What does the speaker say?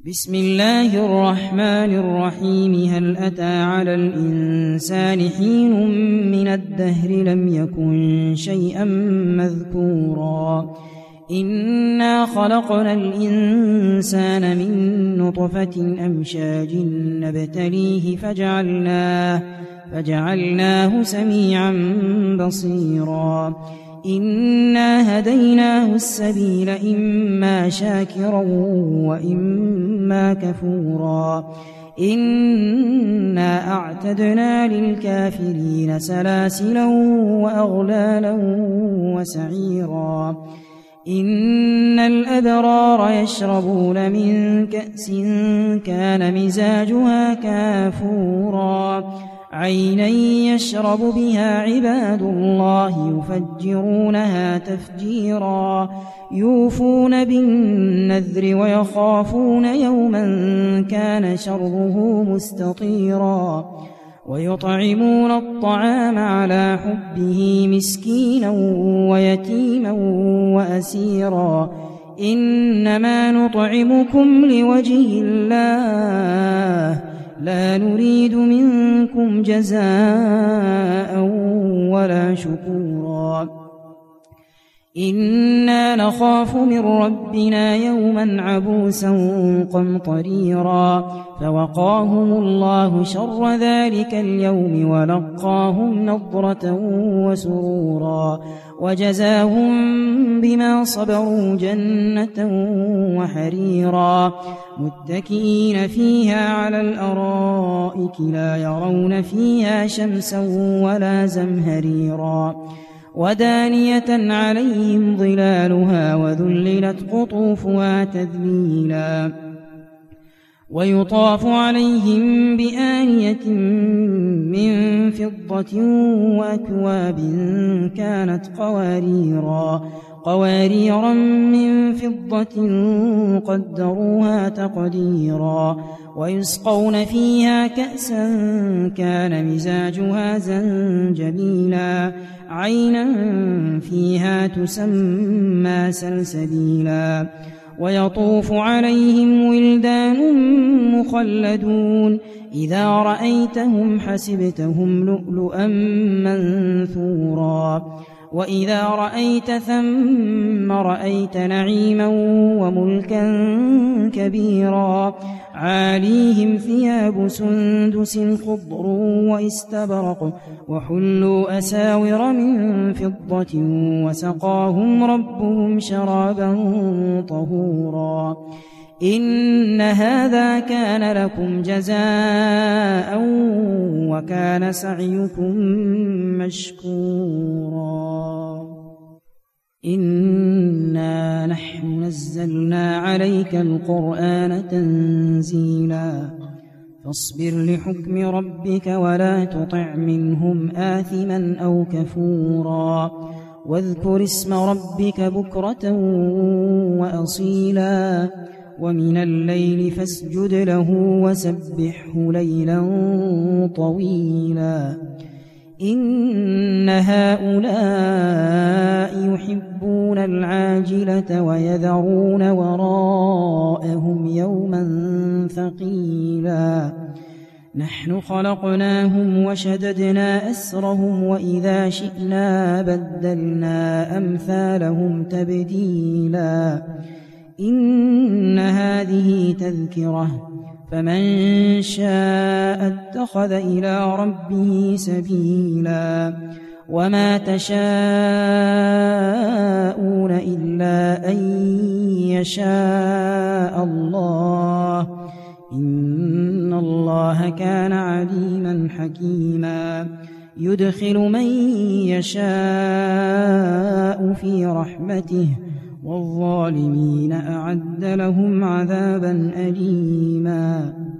بسم الله الرحمن الرحيم. هل أتى على الإنسان حين من الدهر لم يكن شيئا مذكورا. إنا خلقنا الإنسان من نطفة أمشاج نبتليه فجعلناه سميعا بصيرا. إنا هديناه السبيل إما شاكرا وإما كفورا. إنا أعتدنا للكافرين سلاسلا وأغلالا وسعيرا. إن الأبرار يشربون من كأس كان مزاجها كافورا. عينا يشرب بها عباد الله يفجرونها تفجيرا. يوفون بالنذر ويخافون يوما كان شره مستطيرا. ويطعمون الطعام على حبه مسكينا ويتيما وأسيرا. إنما نطعمكم لوجه الله لا نريد منكم جزاء ولا شكورا. إنا نخاف من ربنا يوما عبوسا قمطريرا. فوقاهم الله شر ذلك اليوم ولقاهم نضرة وسرورا. وجزاهم بما صبروا جنة وحريرا. متكئين فيها على الأرائك لا يرون فيها شمسا ولا زمهريرا. ودانية عليهم ظلالها وذللت قطوفها تذليلا. ويطاف عليهم بآنية من فضة وأكواب كانت قواريرا من فضة قدروها تقديرا. ويسقون فيها كأسا كان مزاجها زنجبيلا. عينا فيها تسمى سلسبيلا. ويطوف عليهم ولدان مخلدون إذا رأيتهم حسبتهم لؤلؤا منثورا. وإذا رأيت ثم رأيت نعيما وملكا كبيرا. عاليهم ثياب سندس خضر واستبرق وحلوا أساور من فضة وسقاهم ربهم شرابا طهورا. إن هذا كان لكم جزاء وكان سعيكم مشكورا. إنا نحن نزلنا عليك القرآن تنزيلا. فاصبر لحكم ربك ولا تطع منهم آثما أو كفورا. واذكر اسم ربك بكرة وأصيلا. ومن الليل فاسجد له وسبحه ليلا طويلا. إن هؤلاء يحبون العاجلة ويذرون وراءهم يوما ثقيلا. نحن خلقناهم وشددنا أسرهم وإذا شئنا بدلنا أمثالهم تبديلا. إن هذه تذكرة فمن شاء اتخذ إلى ربه سبيلا. وما تشاءون إلا أن يشاء الله. إن الله كان عليما حكيما. يدخل من يشاء في رحمته والظالمين أعد لهم عذابا أليما.